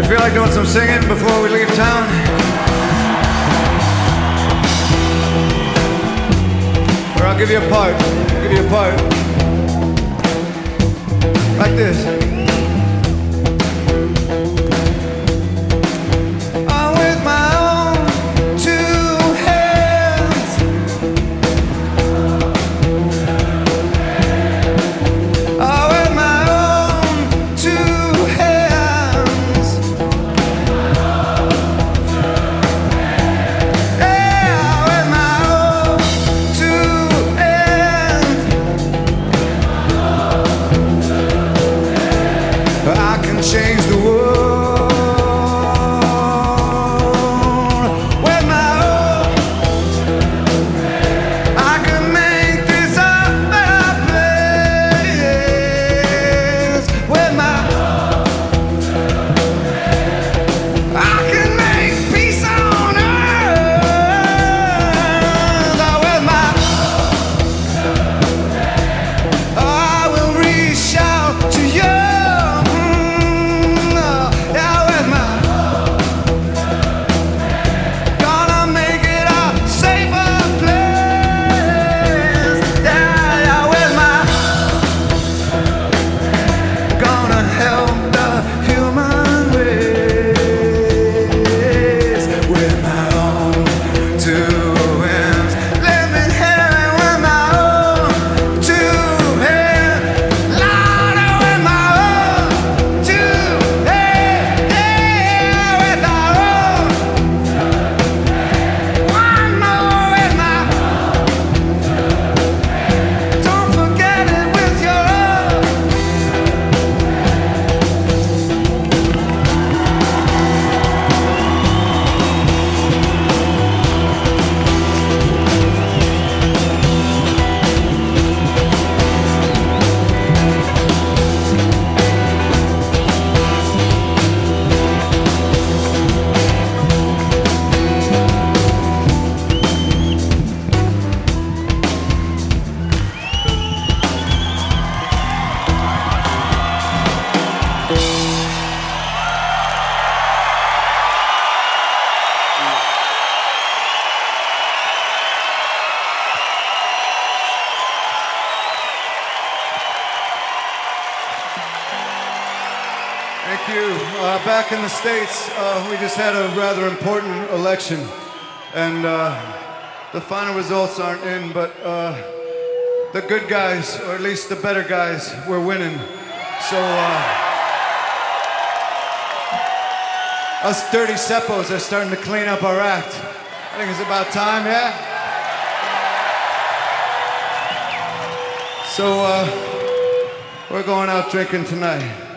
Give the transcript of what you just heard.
feel like doing some singing before we leave town? Or I'll give you a part. I'll give you a part. Like this. Change the world with my own. I can make this a better place with my own. I can make peace on earth with my own. I will reach out to you. Thank you. Back in the States, we just had a rather important election, and the final results aren't in, but the good guys, or at least the better guys, were winning. So us dirty seppos are starting to clean up our act. I think it's about time, yeah? So we're going out drinking tonight.